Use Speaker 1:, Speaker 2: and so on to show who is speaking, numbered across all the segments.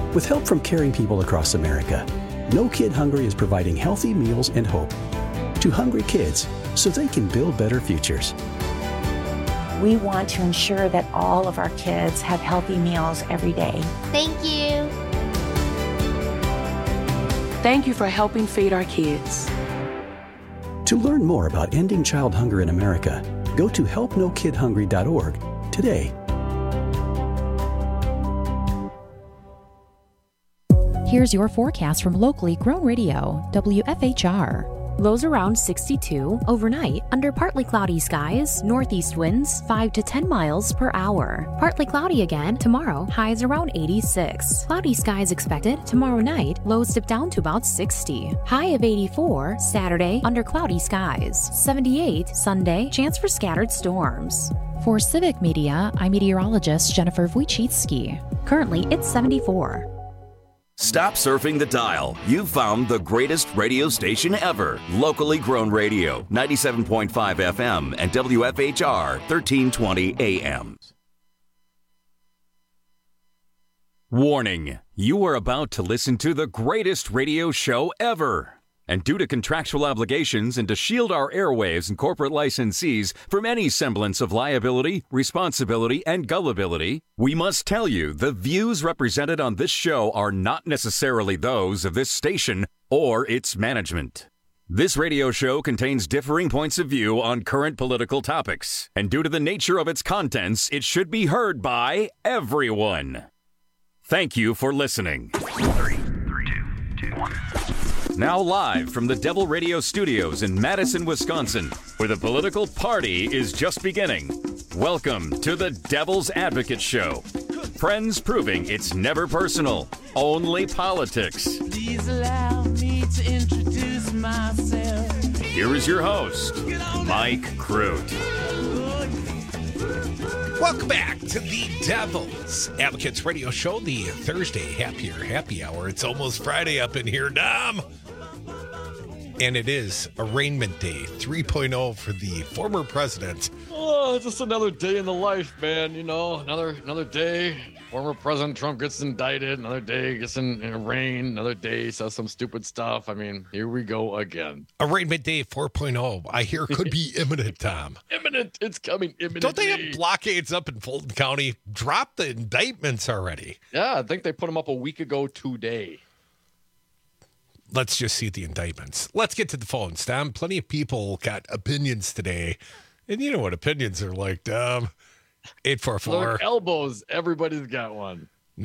Speaker 1: With help from caring people across America, No Kid Hungry is providing healthy meals and hope to hungry kids so they can build better futures.
Speaker 2: We want to ensure that all of our kids have healthy meals every day.
Speaker 3: Thank you.
Speaker 4: Thank you for helping feed our kids.
Speaker 1: To learn more about ending child hunger in America, go to helpnokidhungry.org today.
Speaker 5: Here's your forecast from locally grown radio, WFHR.
Speaker 6: Lows around 62. Overnight, under partly cloudy skies, northeast winds 5 to 10 miles per hour. Partly cloudy again tomorrow, highs around 86. Cloudy skies expected tomorrow night, lows dip down to about 60. High of 84 Saturday, under cloudy skies. 78 Sunday, chance for scattered storms.
Speaker 5: For Civic Media, I'm meteorologist Jennifer Wojcicki.
Speaker 6: Currently, it's 74.
Speaker 7: Stop surfing the dial. You've found the greatest radio station ever. Locally grown radio, 97.5 FM and WFHR 1320 AM. Warning, you are about to listen to the greatest radio show ever. And due to contractual obligations and to shield our airwaves and corporate licensees from any semblance of liability, responsibility, and gullibility, we must tell you the views represented on this show are not necessarily those of this station or its management. This radio show contains differing points of view on current political topics, and due to the nature of its contents, it should be heard by everyone. Thank you for listening.
Speaker 8: 3, 2, 1.
Speaker 7: Now live from the Devil Radio Studios in Madison, Wisconsin, where the political party is just beginning. Welcome to the Devil's Advocate Show. Friends proving it's never personal, only politics.
Speaker 9: Please allow me to introduce myself.
Speaker 7: Here is your host, Mike Crute.
Speaker 10: Welcome back to the Devil's Advocates Radio Show, the Thursday happy hour. It's almost Friday up in here, Dom. And it is Arraignment Day 3.0 for the former president.
Speaker 11: Oh, just another day in the life, man. You know, another day. Former President Trump gets indicted. Another day gets arraigned. Another day says some stupid stuff. I mean, here we go again.
Speaker 10: Arraignment Day 4.0, I hear, could be imminent, Tom.
Speaker 11: Imminent. It's coming imminent.
Speaker 10: Don't they have blockades up in Fulton County? Drop the indictments already.
Speaker 11: Yeah, I think they put them up a week ago today.
Speaker 10: Let's just see the indictments. Let's get to the phones, Tom. Plenty of people got opinions today. And you know what opinions are like, Tom. 844.
Speaker 11: Look, elbows. Everybody's got one.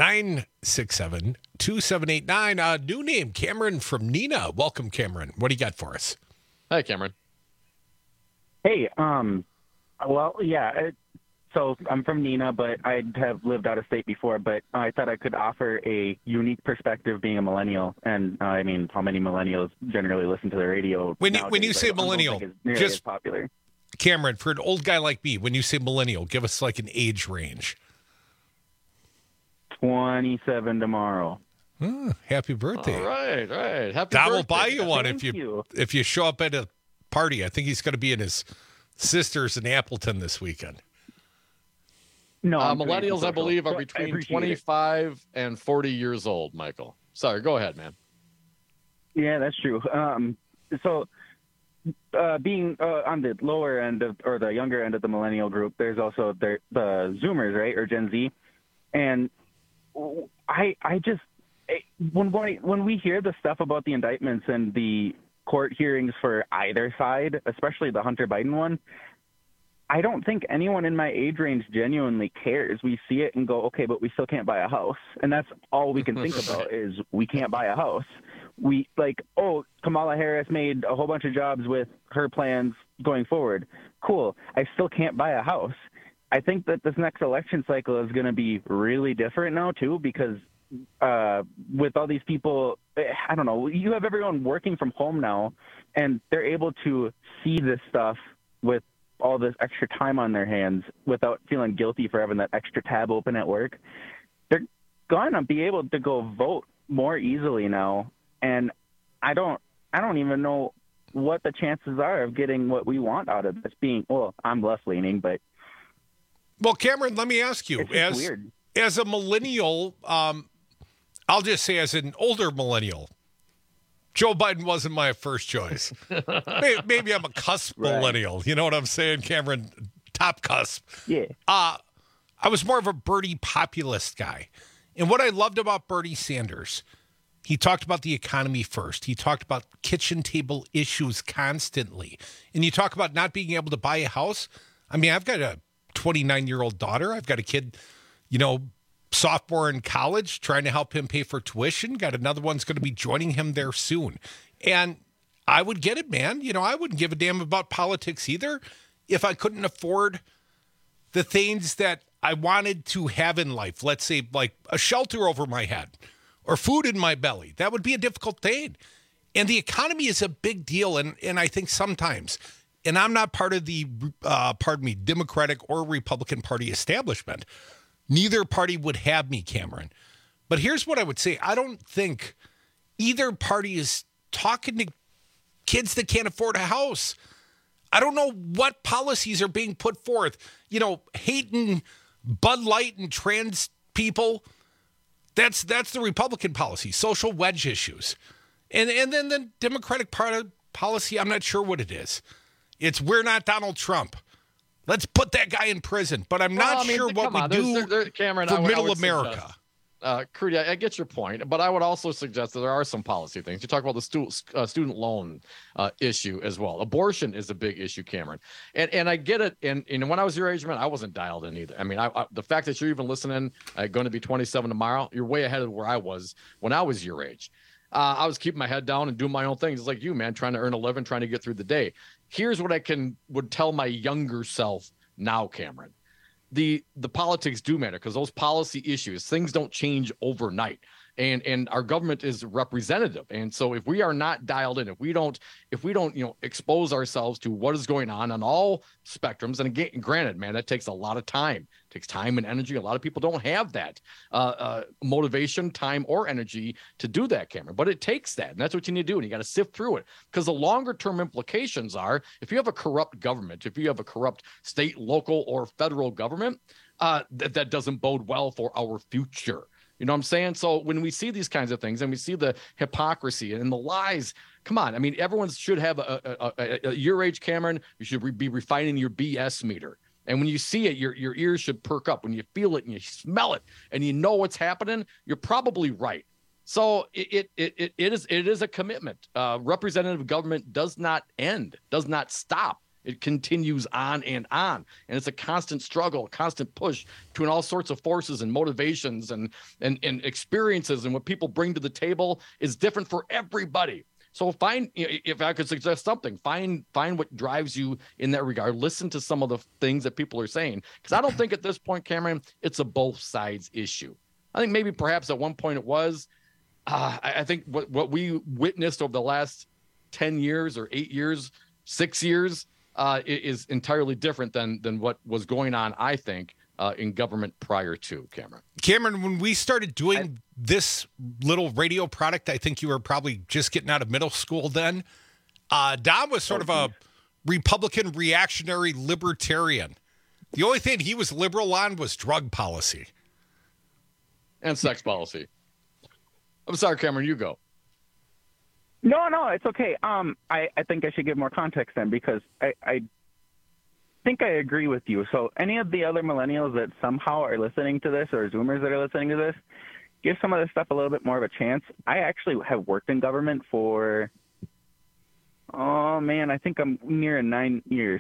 Speaker 10: 967-2789. New name, Cameron from Neenah. Welcome, Cameron. What do you got for us?
Speaker 11: Hi, Cameron.
Speaker 12: Hey, well, yeah. So I'm from Neenah, but I have lived out of state before, but I thought I could offer a unique perspective being a millennial. And I mean, how many millennials generally listen to the radio?
Speaker 10: When you say millennial,
Speaker 12: just as popular.
Speaker 10: Cameron, for an old guy like me, when you say millennial, give us like an age range.
Speaker 12: 27 tomorrow.
Speaker 10: Happy birthday.
Speaker 11: All right. Happy
Speaker 10: Dom
Speaker 11: birthday.
Speaker 10: will buy you one
Speaker 12: Thank
Speaker 10: if you show up at a party. I think he's going to be in his sister's in Appleton this weekend.
Speaker 12: No,
Speaker 11: millennials, I believe, are between 25 and 40 years old, Michael. Sorry, go ahead, man.
Speaker 12: Yeah, that's true. So being on the lower end or the younger end of the millennial group, there's also the Zoomers, right, or Gen Z. And I just, when we hear the stuff about the indictments and the court hearings for either side, especially the Hunter Biden one, I don't think anyone in my age range genuinely cares. We see it and go, okay, but we still can't buy a house. And that's all we can think about is we can't buy a house. We Kamala Harris made a whole bunch of jobs with her plans going forward. Cool. I still can't buy a house. I think that this next election cycle is going to be really different now too, because with all these people, I don't know, you have everyone working from home now and they're able to see this stuff with all this extra time on their hands without feeling guilty for having that extra tab open at work. They're going to be able to go vote more easily now. And I don't even know what the chances are of getting what we want out of this being, well, I'm left leaning, but.
Speaker 10: Well, Cameron, let me ask you,
Speaker 12: weird.
Speaker 10: As a millennial, I'll just say, as an older millennial, Joe Biden wasn't my first choice. Maybe I'm a cusp millennial. You know what I'm saying, Cameron? Top cusp.
Speaker 12: Yeah.
Speaker 10: I was more of a Bernie populist guy. And what I loved about Bernie Sanders, he talked about the economy first. He talked about kitchen table issues constantly. And you talk about not being able to buy a house. I mean, I've got a 29-year-old daughter. I've got a kid, sophomore in college, trying to help him pay for tuition. Got another one's going to be joining him there soon. And I would get it, man. I wouldn't give a damn about politics either if I couldn't afford the things that I wanted to have in life. Let's say like a shelter over my head or food in my belly. That would be a difficult thing. And the economy is a big deal. And I think sometimes, and I'm not part of the, Democratic or Republican Party establishment. Neither party would have me, Cameron. But here's what I would say. I don't think either party is talking to kids that can't afford a house. I don't know what policies are being put forth. Hating Bud Light and trans people. That's the Republican policy. Social wedge issues. And then the Democratic policy, I'm not sure what it is. It's we're not Donald Trump. Let's put that guy in prison. But I'm not sure what we do
Speaker 11: Cameron,
Speaker 10: for middle America.
Speaker 11: Crudy, I get your point, but I would also suggest that there are some policy things. You talk about the student loan issue as well. Abortion is a big issue, Cameron, and I get it. And when I was your age, man, I wasn't dialed in either. I mean, the fact that you're even listening, going to be 27 tomorrow, you're way ahead of where I was when I was your age. I was keeping my head down and doing my own things. It's like you, man, trying to earn a living, trying to get through the day. Here's what I would tell my younger self now, Cameron. The politics do matter because those policy issues, things don't change overnight. And our government is representative. And so if we are not dialed in, if we don't, expose ourselves to what is going on all spectrums, and again, granted, man, that takes a lot of time. It takes time and energy. A lot of people don't have that motivation, time, or energy to do that, Cameron. But it takes that. And that's what you need to do. And you got to sift through it. Because the longer term implications are, if you have a corrupt government, if you have a corrupt state, local, or federal government, that doesn't bode well for our future. You know what I'm saying? So when we see these kinds of things and we see the hypocrisy and the lies, come on. I mean, everyone should have your age, Cameron. You should be refining your BS meter. And when you see it, your ears should perk up. When you feel it and you smell it and you know what's happening, you're probably right. So it is a commitment. Representative government does not end, does not stop. It continues on. And it's a constant struggle, a constant push between all sorts of forces and motivations and experiences. And what people bring to the table is different for everybody. So find, if I could suggest something, find what drives you in that regard. Listen to some of the things that people are saying. Because I don't think at this point, Cameron, it's a both sides issue. I think maybe perhaps at one point it was. I think what we witnessed over the last 10 years or 8 years, 6 years, is entirely different than what was going on, I think, in government prior to, Cameron.
Speaker 10: Cameron, when we started doing this little radio product, I think you were probably just getting out of middle school then. Don was sort of a Republican reactionary libertarian. The only thing he was liberal on was drug policy.
Speaker 11: And sex policy. I'm sorry, Cameron, you go.
Speaker 12: No, it's okay. I think I should give more context then because I think I agree with you. So any of the other millennials that somehow are listening to this or Zoomers that are listening to this, give some of this stuff a little bit more of a chance. I actually have worked in government for, I think I'm near 9 years.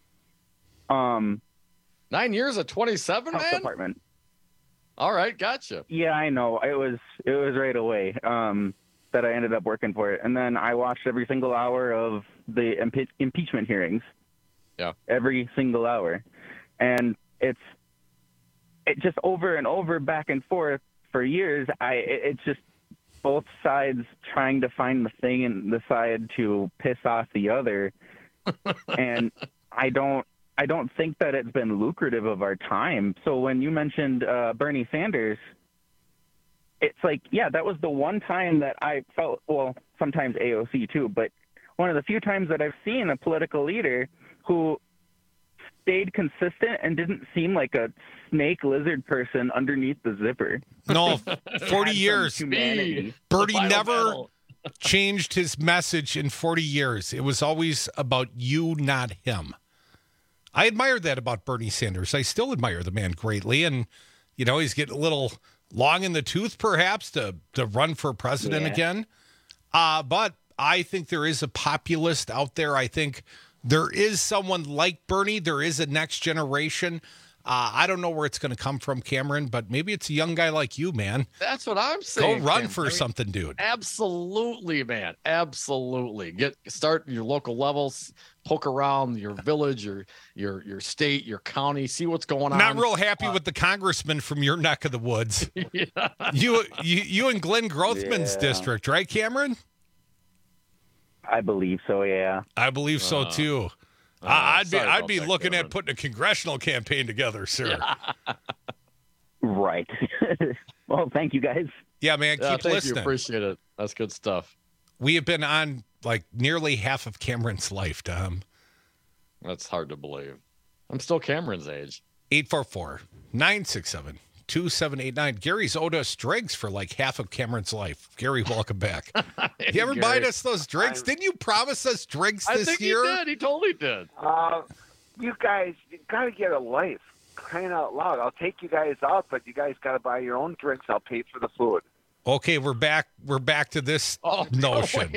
Speaker 11: 9 years at 27,
Speaker 12: Health
Speaker 11: man?
Speaker 12: Department.
Speaker 11: All right, gotcha.
Speaker 12: Yeah, I know. It was right away. That I ended up working for it. And then I watched every single hour of the impeachment hearings.
Speaker 11: Yeah.
Speaker 12: Every single hour. And it just over and over, back and forth for years. It's just both sides trying to find the thing and decide to piss off the other. And I don't think that it's been lucrative of our time. So when you mentioned Bernie Sanders, it's like, yeah, that was the one time that I felt, well, sometimes AOC too, but one of the few times that I've seen a political leader who stayed consistent and didn't seem like a snake lizard person underneath the zipper.
Speaker 10: No, 40 years.
Speaker 12: Humanity.
Speaker 10: Bernie never changed his message in 40 years. It was always about you, not him. I admired that about Bernie Sanders. I still admire the man greatly. And, you know, he's getting a little long in the tooth, perhaps, to run for president again. But I think there is a populist out there. I think there is someone like Bernie. There is a next generation. I don't know where it's going to come from, Cameron, but maybe it's a young guy like you, man.
Speaker 11: That's what I'm saying.
Speaker 10: Go run for something, dude.
Speaker 11: Absolutely, man. Absolutely. Start your local levels, poke around your village, your state, your county, see what's going on.
Speaker 10: Not real happy with the congressman from your neck of the woods.
Speaker 11: Yeah.
Speaker 10: You in Glenn Grothman's district, right, Cameron?
Speaker 12: I believe so, yeah.
Speaker 10: I believe so too. I'd be looking at putting a congressional campaign together, sir.
Speaker 11: Yeah.
Speaker 12: Right. Well, thank you guys.
Speaker 10: Yeah, man, keep listening.
Speaker 11: You. Appreciate it. That's good stuff.
Speaker 10: We have been on like nearly half of Cameron's life, Tom.
Speaker 11: That's hard to believe. I'm still Cameron's age.
Speaker 10: 844-967-2789. Gary's owed us drinks for like half of Cameron's life. Gary, welcome back. You ever buy us those drinks? Didn't you promise us drinks this year?
Speaker 11: He did. He totally did.
Speaker 3: You guys got to get a life. Crying out loud. I'll take you guys out, but you guys got to buy your own drinks. I'll pay for the food.
Speaker 10: Okay, we're back. We're back to this notion.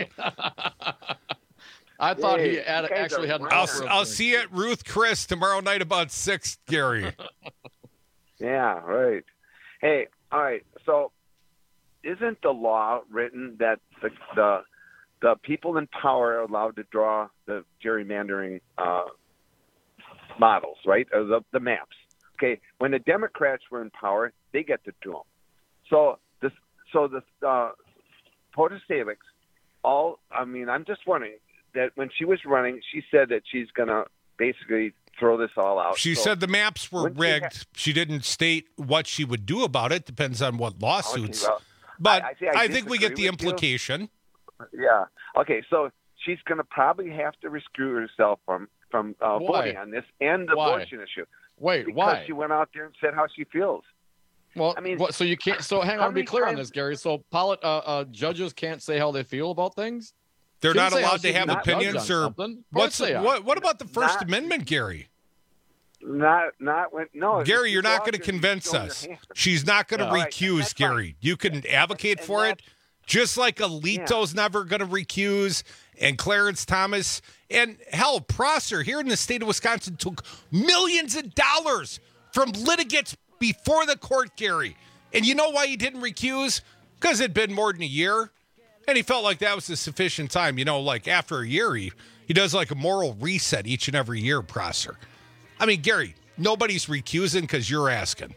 Speaker 11: I thought he actually had.
Speaker 10: I'll see you at Ruth Chris tomorrow night about 6, Gary.
Speaker 3: Yeah, right. Hey, all right. So, isn't the law written that the people in power are allowed to draw the gerrymandering models, right? Or the maps. Okay. When the Democrats were in power, they get to do them. So the Protasiewicz, I'm just wondering that when she was running, she said that she's gonna basically throw this all out.
Speaker 10: She said the maps were rigged. She didn't state what she would do about it. Depends on what lawsuits. Okay, well, but I think we get the implication.
Speaker 3: Yeah. Okay. So she's going to probably have to rescue herself from voting on this and the abortion issue.
Speaker 11: Wait,
Speaker 3: because
Speaker 11: why?
Speaker 3: She went out there and said how she feels.
Speaker 11: Well, I mean, so you can't. So hang on, to be clear on this, Gary. So judges can't say how they feel about things.
Speaker 10: They're not allowed to have opinions, or what about the First Amendment, Gary?
Speaker 3: Not when no.
Speaker 10: Gary, you're not going to convince us. She's not going to recuse, Gary. You can advocate for it, just like Alito's never going to recuse, and Clarence Thomas, and hell, Prosser here in the state of Wisconsin took millions of dollars from litigants before the court, Gary. And you know why he didn't recuse? Because it'd been more than a year. And he felt like that was a sufficient time. You know, like after a year, he does like a moral reset each and every year, Prosser. I mean, Gary, nobody's recusing because you're asking.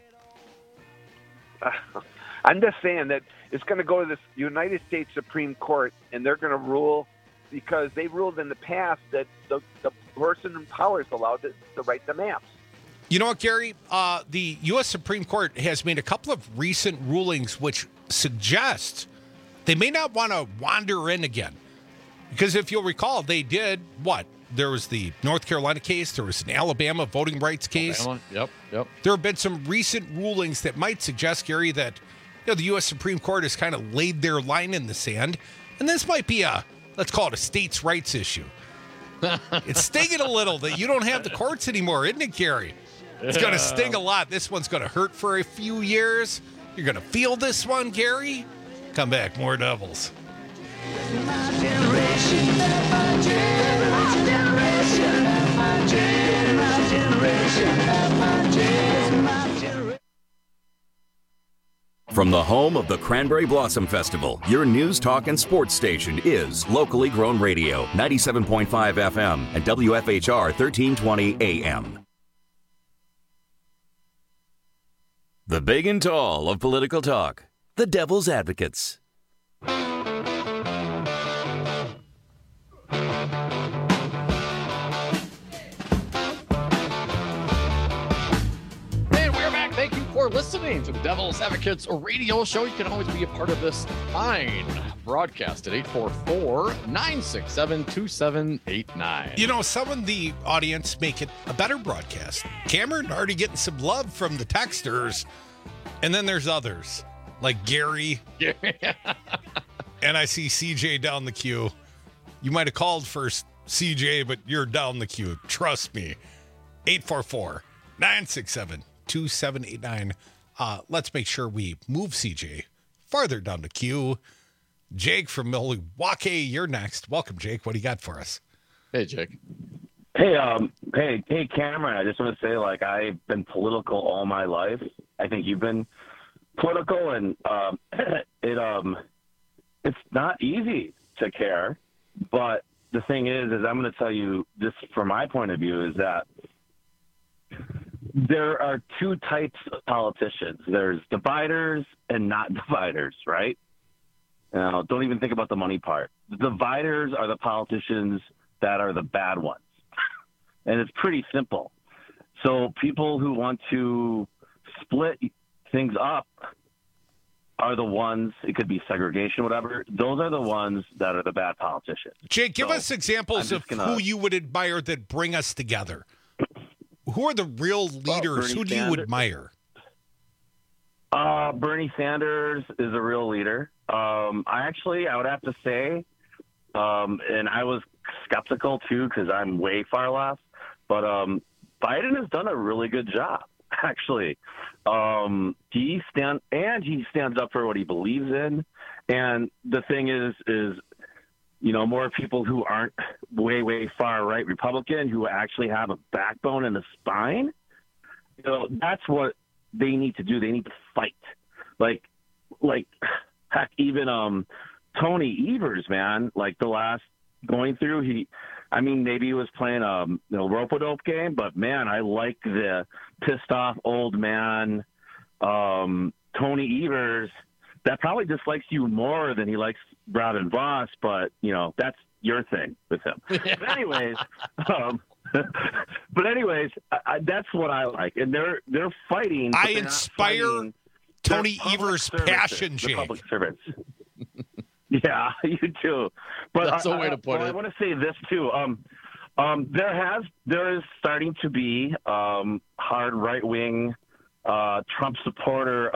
Speaker 3: I'm just saying that it's going to go to the United States Supreme Court, and they're going to rule because they ruled in the past that the person in power is allowed to write the maps.
Speaker 10: You know what, Gary? The U.S. Supreme Court has made a couple of recent rulings which suggest they may not want to wander in again. Because if you'll recall, they did what? There was the North Carolina case. There was an Alabama voting rights case.
Speaker 11: Yep.
Speaker 10: There have been some recent rulings that might suggest, Gary, that the U.S. Supreme Court has kind of laid their line in the sand. And this might be let's call it a states' rights issue. It's stinging a little that you don't have the courts anymore, isn't it, Gary? It's going to sting a lot. This one's going to hurt for a few years. You're going to feel this one, Gary. Come back, more Devils.
Speaker 7: From the home of the Cranberry Blossom Festival, your news, talk, and sports station is Locally Grown Radio, 97.5 FM and WFHR 1320 AM. The big and tall of political talk, the Devil's Advocates.
Speaker 11: Listening listening to the Devil's Advocates radio show. You can always be a part of this fine broadcast at 844-967-2789.
Speaker 10: You know, some in the audience make it a better broadcast. Cameron already getting some love from the texters. And then there's others like Gary. And I see CJ down the queue. You might have called first, CJ, but you're down the queue. Trust me. 844-967-2789. Let's make sure we move CJ farther down the queue. Jake from Milwaukee, you're next. Welcome, Jake. What do you got for us?
Speaker 11: Hey, Jake.
Speaker 13: Hey, Cameron. I just want to say, like, I've been political all my life. I think you've been political, and it's not easy to care. But the thing is I'm going to tell you, just from my point of view, is that there are two types of politicians. There's dividers and not dividers, right? Now, don't even think about the money part. The dividers are the politicians that are the bad ones. And it's pretty simple. So people who want to split things up are the ones, it could be segregation, whatever. Those are the ones that are the bad politicians.
Speaker 10: Jake, give us examples of who you would admire that bring us together. Who are the real leaders? Who do you admire?
Speaker 13: Bernie Sanders is a real leader. I would have to say, and I was skeptical too because I'm way far left, but Biden has done a really good job, actually. He stands up for what he believes in, and the thing is you know, more people who aren't way far right Republican, who actually have a backbone and a spine. You know, that's what they need to do. They need to fight. Like heck, even Tony Evers, man, like the last going through, maybe he was playing a rope-a-dope game, but man, I like the pissed off old man Tony Evers that probably dislikes you more than he likes Robin Voss, but you know, that's your thing with him. But anyways, that's what I like, and they're fighting.
Speaker 10: I inspire Tony Evers' passion, Jake.
Speaker 13: Public servants. Yeah, you too. But
Speaker 11: that's the way to put it.
Speaker 13: I want to say this too. There is starting to be hard right wing Trump supporter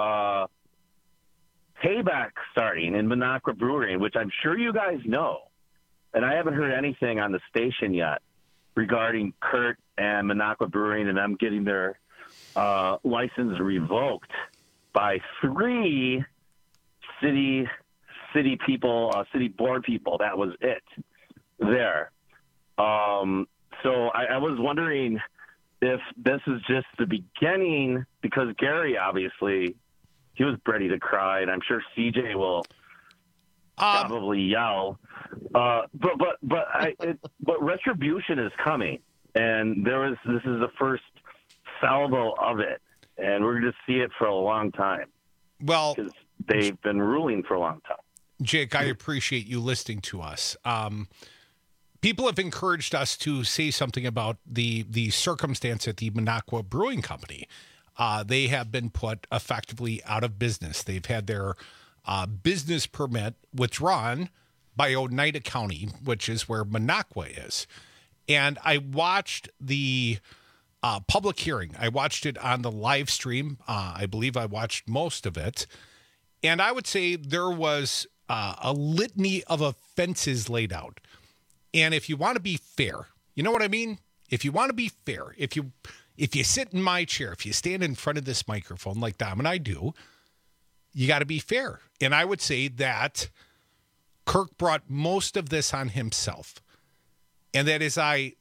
Speaker 13: payback starting in Minocqua Brewery, which I'm sure you guys know. And I haven't heard anything on the station yet regarding Kurt and Minocqua Brewing and them getting their license revoked by 3 city people, city board people. That was it there. So I was wondering if this is just the beginning, because Gary, obviously, he was ready to cry, and I'm sure CJ will probably yell. But retribution is coming, and this is the first salvo of it, and we're going to see it for a long time.
Speaker 10: Well,
Speaker 13: because they've been ruling for a long time.
Speaker 10: Jake, I appreciate you listening to us. People have encouraged us to say something about the circumstance at the Minocqua Brewing Company. They have been put effectively out of business. They've had their business permit withdrawn by Oneida County, which is where Minocqua is. And I watched the public hearing. I watched it on the live stream. I believe I watched most of it. And I would say there was a litany of offenses laid out. And if you want to be fair, you know what I mean? If you want to be fair, if you sit in my chair, if you stand in front of this microphone like Dom and I do, you got to be fair. And I would say that Kirk brought most of this on himself. And that as I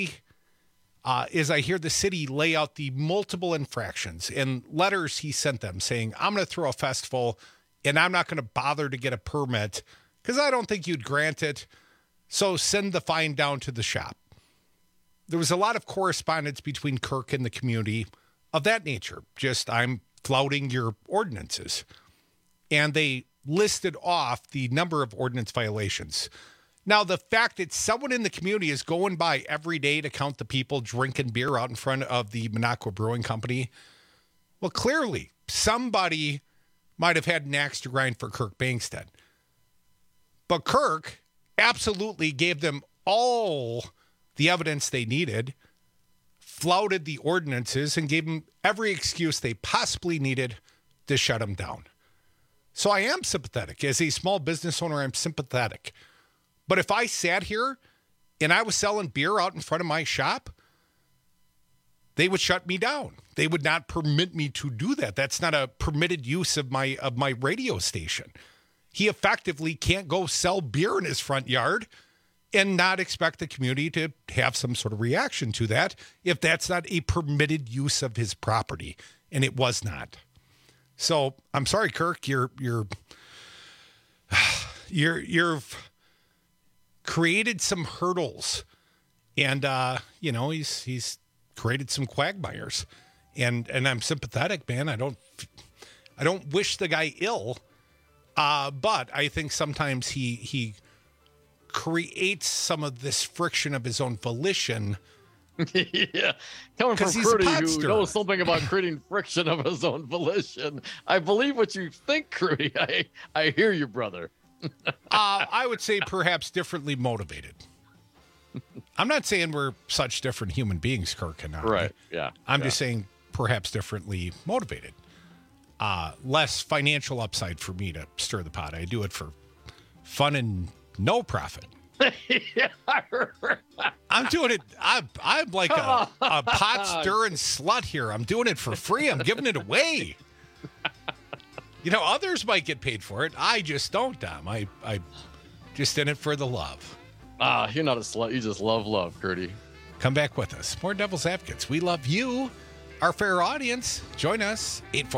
Speaker 10: hear the city lay out the multiple infractions and letters he sent them saying, I'm going to throw a festival and I'm not going to bother to get a permit because I don't think you'd grant it. So send the fine down to the shop. There was a lot of correspondence between Kirk and the community of that nature. Just, I'm flouting your ordinances. And they listed off the number of ordinance violations. Now, the fact that someone in the community is going by every day to count the people drinking beer out in front of the Minocqua Brewing Company, Well, clearly, somebody might have had an axe to grind for Kirk Bangstad. But Kirk absolutely gave them all the evidence they needed, flouted the ordinances, and gave them every excuse they possibly needed to shut them down. So I am sympathetic. As a small business owner, I'm sympathetic. But if I sat here and I was selling beer out in front of my shop, they would shut me down. They would not permit me to do that. That's not a permitted use of my radio station. He effectively can't go sell beer in his front yard and not expect the community to have some sort of reaction to that if that's not a permitted use of his property. And it was not. So I'm sorry, Kirk, you've created some hurdles, and he's created some quagmires, and I'm sympathetic, man. I don't wish the guy ill, but I think sometimes he creates some of this friction of his own volition.
Speaker 11: Yeah, coming from Crudy, who knows something about creating friction of his own volition. I believe what you think, Crudy. I hear you, brother.
Speaker 10: I would say perhaps differently motivated. I'm not saying we're such different human beings, Kirk and I.
Speaker 11: Right, yeah.
Speaker 10: I'm just saying perhaps differently motivated. Less financial upside for me to stir the pot. I do it for fun and no profit.
Speaker 11: Yeah,
Speaker 10: I'm doing it. I'm like a pot stirring slut here. I'm doing it for free. I'm giving it away. Others might get paid for it. I just don't, Dom. I just in it for the love.
Speaker 11: You're not a slut. You just love, Curdy.
Speaker 10: Come back with us. More Devil's Advocates. We love you, our fair audience. Join us,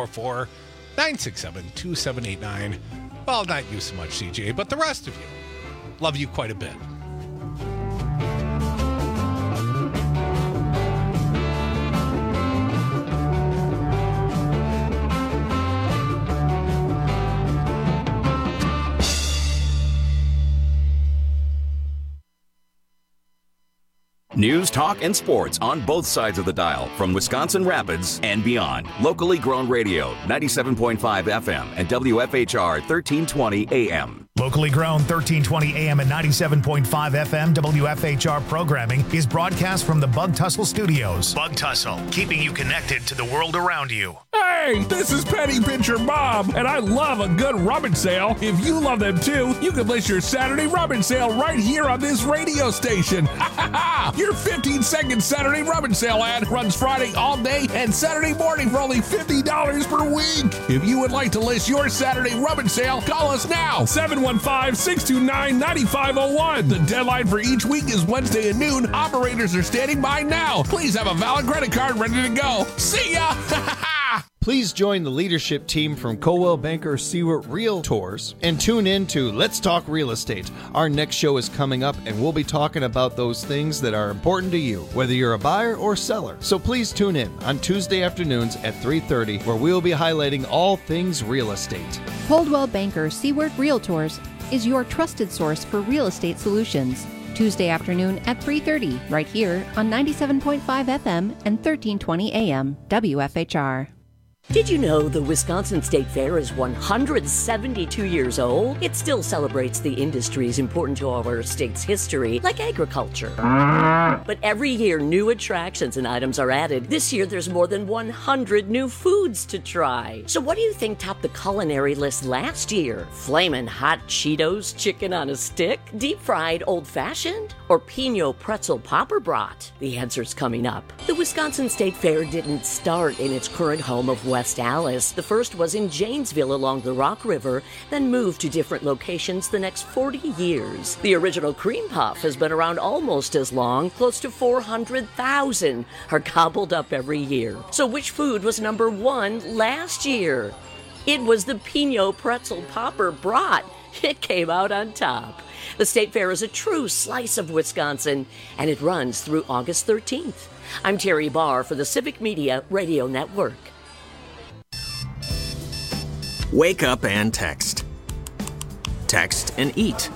Speaker 10: 844-967-2789. Well, not you so much, CJ, but the rest of you. Love you quite a bit.
Speaker 14: News, talk, and sports on both sides of the dial from Wisconsin Rapids and beyond. Locally grown radio, 97.5 FM and WFHR 1320 AM.
Speaker 15: Locally grown 1320 AM and 97.5 FM WFHR programming is broadcast from the Bug Tussle Studios. Bug Tussle, keeping you connected to the world around you.
Speaker 16: Hey, this is Penny Pincher Bob, and I love a good rummage sale. If you love them too, you can list your Saturday rummage sale right here on this radio station. Your 15-second Saturday rummage sale ad runs Friday all day and Saturday morning for only $50 per week. If you would like to list your Saturday rummage sale, call us now, 715-629-9501. The deadline for each week is Wednesday at noon. Operators are standing by now. Please have a valid credit card ready to go. See ya!
Speaker 17: Please join the leadership team from Coldwell Banker Seward Realtors and tune in to Let's Talk Real Estate. Our next show is coming up, and we'll be talking about those things that are important to you, whether you're a buyer or seller. So please tune in on Tuesday afternoons at 3:30, where we'll be highlighting all things real estate.
Speaker 5: Coldwell Banker Seward Realtors is your trusted source for real estate solutions. Tuesday afternoon at 3:30, right here on 97.5 FM and 1320 AM, WFHR.
Speaker 18: Did you know the Wisconsin State Fair is 172 years old? It still celebrates the industries important to our state's history, like agriculture. But every year, new attractions and items are added. This year, there's more than 100 new foods to try. So what do you think topped the culinary list last year? Flamin' hot Cheetos chicken on a stick? Deep-fried old-fashioned? Or Pinot pretzel popper brat? The answer's coming up. The Wisconsin State Fair didn't start in its current home of West Allis. The first was in Janesville along the Rock River, then moved to different locations the next 40 years. The original cream puff has been around almost as long. Close to 400,000 are gobbled up every year. So which food was number one last year? It was the Pinot pretzel popper brat. It came out on top. The State Fair is a true slice of Wisconsin, and it runs through August 13th. I'm Terry Barr for the Civic Media Radio Network.
Speaker 19: Wake up and text. Text and eat.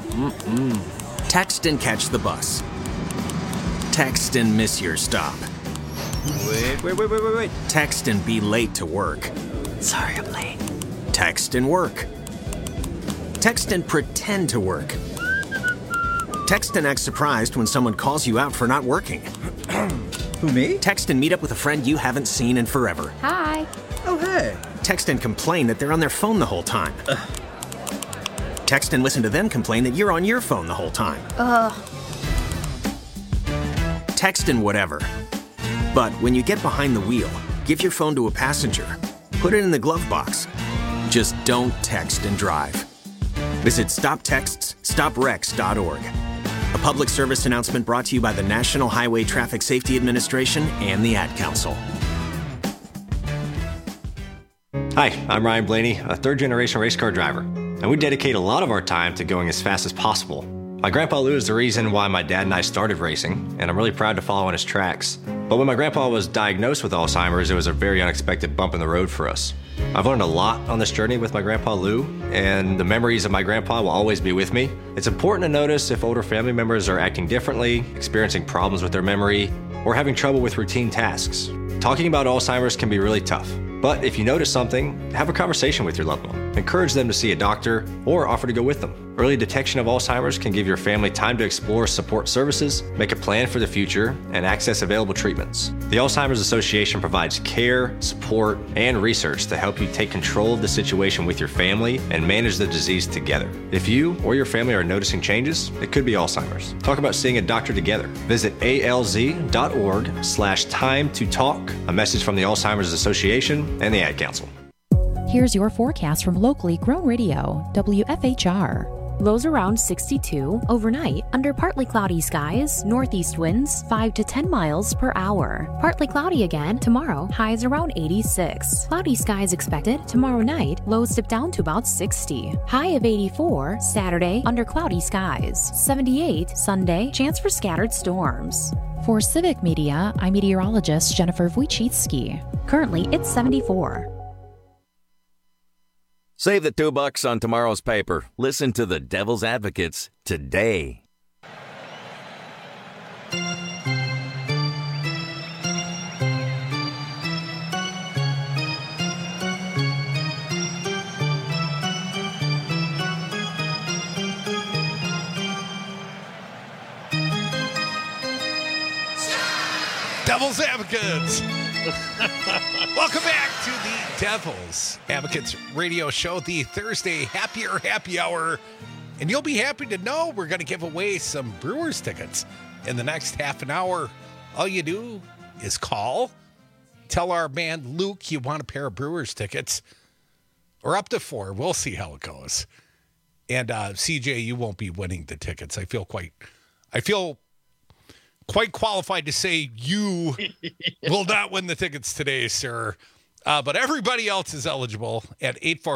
Speaker 19: Text and catch the bus. Text and miss your stop. Wait. Text and be late to work.
Speaker 18: Sorry, I'm late.
Speaker 19: Text and work. Text and pretend to work. Text and act surprised when someone calls you out for not working.
Speaker 20: Who, me?
Speaker 19: Text and meet up with a friend you haven't seen in forever.
Speaker 6: Hi.
Speaker 20: Oh, hey.
Speaker 19: Text and complain that they're on their phone the whole time. Text and listen to them complain that you're on your phone the whole time. Text and whatever. But when you get behind the wheel, give your phone to a passenger. Put it in the glove box. Just don't text and drive. Visit StopTextsStopWrecks.org. A public service announcement brought to you by the National Highway Traffic Safety Administration and the Ad Council.
Speaker 21: Hi, I'm Ryan Blaney, a third-generation race car driver, and we dedicate a lot of our time to going as fast as possible. My grandpa Lou is the reason why my dad and I started racing, and I'm really proud to follow in his tracks. But when my grandpa was diagnosed with Alzheimer's, it was a very unexpected bump in the road for us. I've learned a lot on this journey with my grandpa Lou, and the memories of my grandpa will always be with me. It's important to notice if older family members are acting differently, experiencing problems with their memory, or having trouble with routine tasks. Talking about Alzheimer's can be really tough, but if you notice something, have a conversation with your loved one. Encourage them to see a doctor or offer to go with them. Early detection of Alzheimer's can give your family time to explore support services, make a plan for the future, and access available treatments. The Alzheimer's Association provides care, support, and research to help you take control of the situation with your family and manage the disease together. If you or your family are noticing changes, it could be Alzheimer's. Talk about seeing a doctor together. Visit alz.org/time to talk. A message from the Alzheimer's Association and the Ad Council.
Speaker 6: Here's your forecast from locally grown radio, WFHR. Lows around 62. Overnight, under partly cloudy skies, northeast winds 5 to 10 miles per hour. Partly cloudy again tomorrow, highs around 86. Cloudy skies expected tomorrow night, lows dip down to about 60. High of 84 Saturday, under cloudy skies. 78 Sunday, chance for scattered storms. For Civic Media, I'm meteorologist Jennifer Wojcicki. Currently, it's 74.
Speaker 7: Save the $2 on tomorrow's paper. Listen to the Devil's Advocates today.
Speaker 10: Devil's Advocates. Welcome back to the Devil's Advocates radio show, the Thursday Happy Hour. And you'll be happy to know we're going to give away some Brewers tickets in the next half an hour. All you do is call, tell our man Luke you want a pair of Brewers tickets, or up to 4. We'll see how it goes. And CJ, you won't be winning the tickets. I feel quite qualified to say you will not win the tickets today, sir. But everybody else is eligible at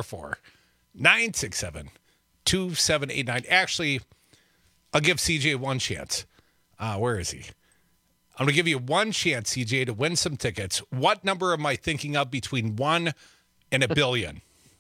Speaker 10: 844-967-2789. Actually, I'll give CJ one chance. Where is he? I'm going to give you one chance, CJ, to win some tickets. What number am I thinking of between 1 and a billion?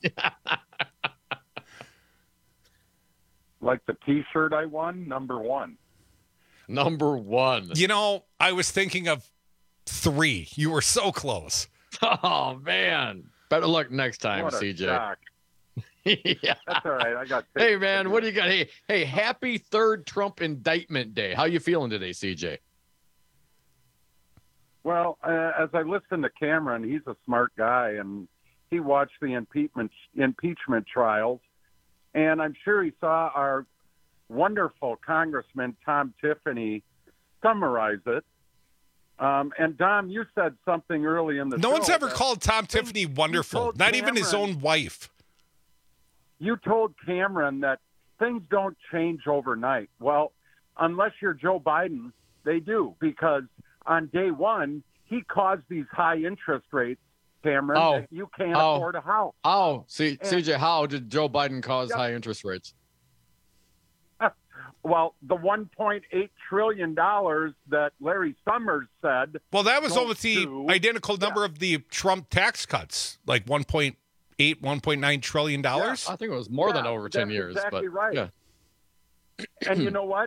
Speaker 22: Like the T-shirt I won, number 1.
Speaker 11: Number 1.
Speaker 10: You know, I was thinking of 3. You were so close.
Speaker 11: Oh, man. Better luck next time,
Speaker 22: What a
Speaker 11: CJ.
Speaker 22: shock.
Speaker 11: Yeah.
Speaker 22: That's all right. I got.
Speaker 11: Hey, man, what do you got? Hey, happy third Trump indictment day. How you feeling today, CJ?
Speaker 22: Well, as I listened to Cameron, he's a smart guy, and he watched the impeachment trials, and I'm sure he saw our wonderful Congressman Tom Tiffany summarize it. And Dom, you said something early in the show.
Speaker 10: No one's ever called Tom Tiffany wonderful, not even his own wife.
Speaker 22: You told Cameron that things don't change overnight. Well, unless you're Joe Biden, they do, because on day one, he caused these high interest rates, Cameron, that you can't afford a house.
Speaker 11: CJ, how did Joe Biden cause high interest rates?
Speaker 22: Well, the $1.8 trillion that Larry Summers said.
Speaker 10: Well, that was almost the identical number of the Trump tax cuts, like $1.8, $1.9 trillion.
Speaker 11: Yeah, I think it was more than over 10 years.
Speaker 22: Exactly
Speaker 11: but
Speaker 22: right.
Speaker 11: Yeah.
Speaker 22: And you know what?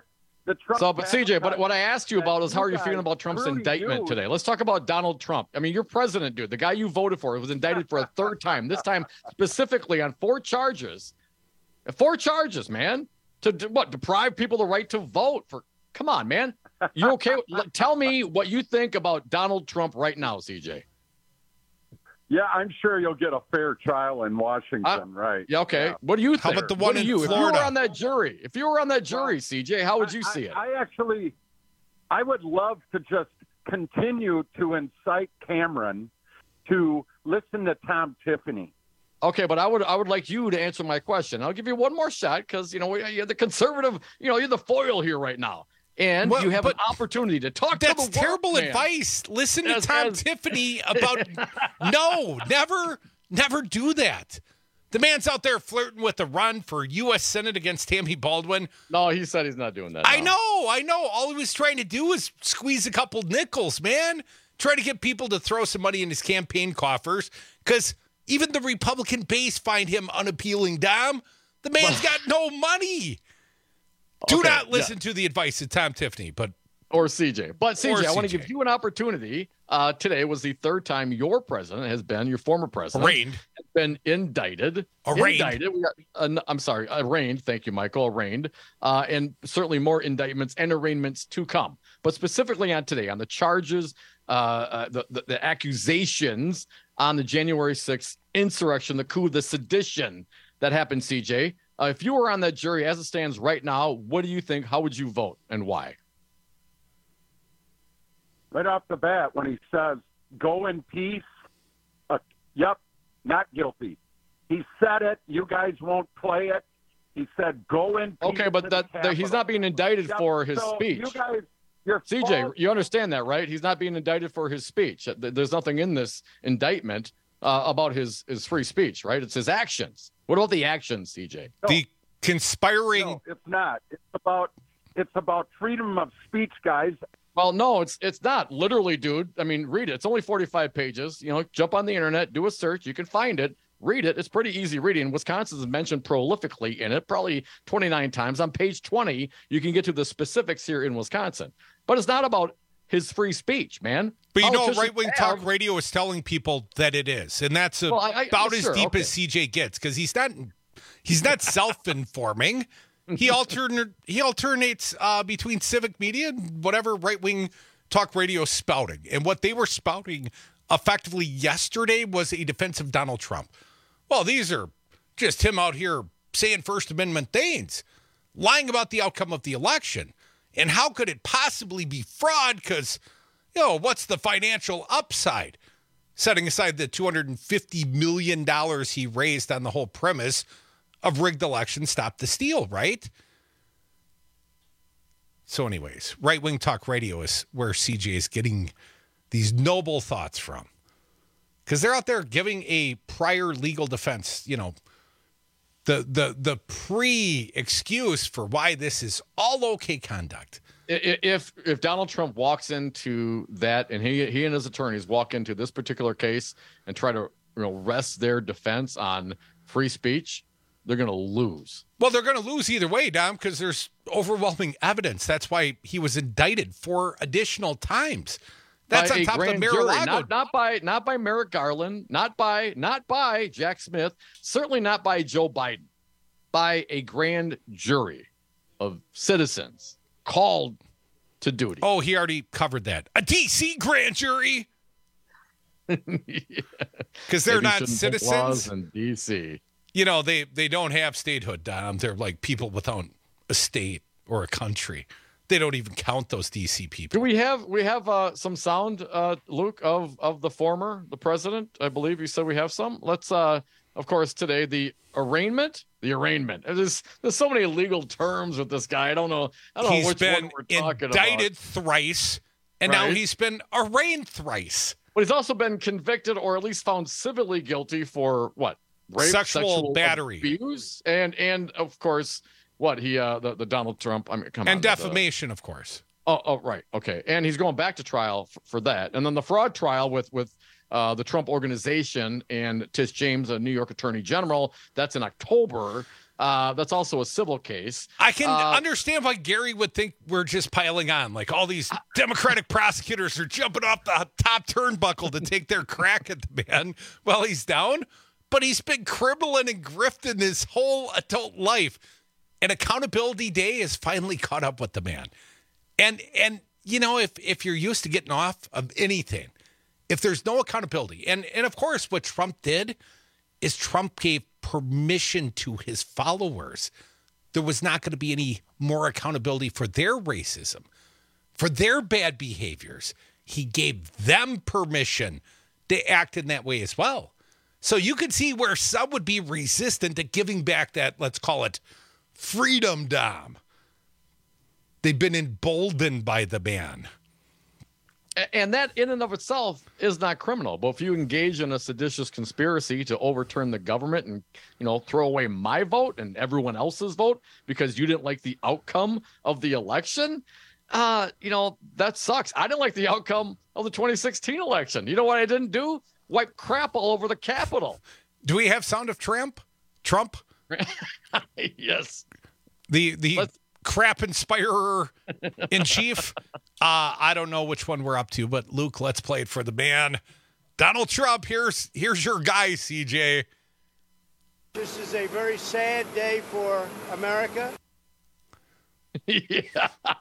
Speaker 22: The Trump
Speaker 11: So, but CJ, but what I asked you about is how are you feeling about Trump's indictment today? Let's talk about Donald Trump. I mean, your president, dude, the guy you voted for, was indicted for a third time. This time specifically on 4 charges. 4 charges, man. To what? Deprive people the right to vote for. Come on, man. You okay? Tell me what you think about Donald Trump right now, CJ.
Speaker 22: Yeah, I'm sure you'll get a fair trial in Washington, right?
Speaker 11: Yeah, okay. Yeah. What do you think?
Speaker 10: How about the one in
Speaker 11: Florida?
Speaker 10: Florida?
Speaker 11: If you were on that jury, CJ, how would you see it?
Speaker 22: I would love to just continue to incite Cameron to listen to Tom Tiffany.
Speaker 11: Okay, but I would like you to answer my question. I'll give you one more shot because, you're the conservative, you're the foil here right now. And you have an opportunity to talk to the world.
Speaker 10: That's terrible advice. Listen to Tom Tiffany about no, never do that. The man's out there flirting with a run for U.S. Senate against Tammy Baldwin.
Speaker 11: No, he said he's not doing that.
Speaker 10: I know. All he was trying to do was squeeze a couple nickels, man. Try to get people to throw some money in his campaign coffers because even the Republican base find him unappealing, Dom. The man's got no money. Do not listen to the advice of Tom Tiffany,
Speaker 11: or CJ. But CJ, I want to give you an opportunity. Today was the third time your president has been, your former president, has been indicted. Arraigned. Arraigned. Thank you, Michael. Arraigned. And certainly more indictments and arraignments to come. But specifically on today, on the charges, the accusations on the January 6th insurrection, the coup, the sedition that happened, CJ. If you were on that jury as it stands right now, what do you think? How would you vote and why?
Speaker 22: Right off the bat, when he says, go in peace, yep, not guilty. He said it. You guys won't play it. He said, go in peace.
Speaker 11: Okay, but he's not being indicted for his speech.
Speaker 22: You guys,
Speaker 11: CJ, you understand that, right? He's not being indicted for his speech. There's nothing in this indictment about his free speech, right? It's his actions. What about the actions, CJ?
Speaker 10: The conspiring.
Speaker 22: No, it's not. It's about freedom of speech, guys.
Speaker 11: Well, no, it's not. Literally, dude. I mean, read it. It's only 45 pages. Jump on the internet, do a search. You can find it. Read it. It's pretty easy reading. Wisconsin is mentioned prolifically in it, probably 29 times. On page 20, you can get to the specifics here in Wisconsin. But it's not about his free speech, man.
Speaker 10: But right-wing talk radio is telling people that it is, and that's about as deep as CJ gets because he's not self-informing. He alternates between civic media and whatever right-wing talk radio is spouting, and what they were spouting effectively yesterday was a defense of Donald Trump. Well, these are just him out here saying First Amendment things, lying about the outcome of the election. And how could it possibly be fraud? Because, what's the financial upside? Setting aside the $250 million he raised on the whole premise of rigged election, stop the steal, right? So anyways, right-wing talk radio is where CJ is getting these noble thoughts from. Because they're out there giving a prior legal defense, the pre-excuse for why this is all okay conduct.
Speaker 11: If Donald Trump walks into that and he and his attorneys walk into this particular case and try to rest their defense on free speech, they're going to lose.
Speaker 10: Well, they're going to lose either way, Dom, because there's overwhelming evidence. That's why he was indicted 4 additional times. That's on top of Mar-a-Lago.
Speaker 11: Not by Merrick Garland, not by Jack Smith, certainly not by Joe Biden, by a grand jury of citizens called to duty.
Speaker 10: Oh, he already covered that. A D.C. grand jury. Because they're not citizens.
Speaker 11: Laws in D.C.
Speaker 10: They don't have statehood, Dom. They're like people without a state or a country. They don't even count those D.C. people.
Speaker 11: Do we have some sound, Luke, of the president? I believe you said we have some. Let's, of course, today the arraignment. There's so many legal terms with this guy. I don't know which one we're talking about.
Speaker 10: He's been indicted thrice, and now he's been arraigned thrice.
Speaker 11: But he's also been convicted, or at least found civilly guilty for what? Rape,
Speaker 10: sexual battery,
Speaker 11: abuse, and of course. What the Donald Trump?
Speaker 10: And defamation, of course.
Speaker 11: Oh, right, okay. And he's going back to trial for that, and then the fraud trial with the Trump Organization and Tish James, a New York Attorney General. That's in October. That's also a civil case.
Speaker 10: I can understand why Gary would think we're just piling on. Like all these Democratic prosecutors are jumping off the top turnbuckle to take their crack at the man while he's down. But he's been crippling and grifting his whole adult life. And Accountability Day has finally caught up with the man. And you know, if you're used to getting off of anything, if there's no accountability, and of course what Trump did is Trump gave permission to his followers. There was not going to be any more accountability for their racism, for their bad behaviors. He gave them permission to act in that way as well. So you could see where some would be resistant to giving back that, let's call it, freedom, Dom. They've been emboldened by the man.
Speaker 11: And that in and of itself is not criminal. But if you engage in a seditious conspiracy to overturn the government and, you know, throw away my vote and everyone else's vote because you didn't like the outcome of the election, you know, that sucks. I didn't like the outcome of the 2016 election. You know what I didn't do? Wipe crap all over the Capitol.
Speaker 10: Do we have sound of Trump?
Speaker 11: Yes.
Speaker 10: The crap inspirer in chief. I don't know which one we're up to, but Luke, let's play it for the man. Donald Trump, here's your guy, CJ.
Speaker 2: This is a very sad day for America.
Speaker 11: Yeah.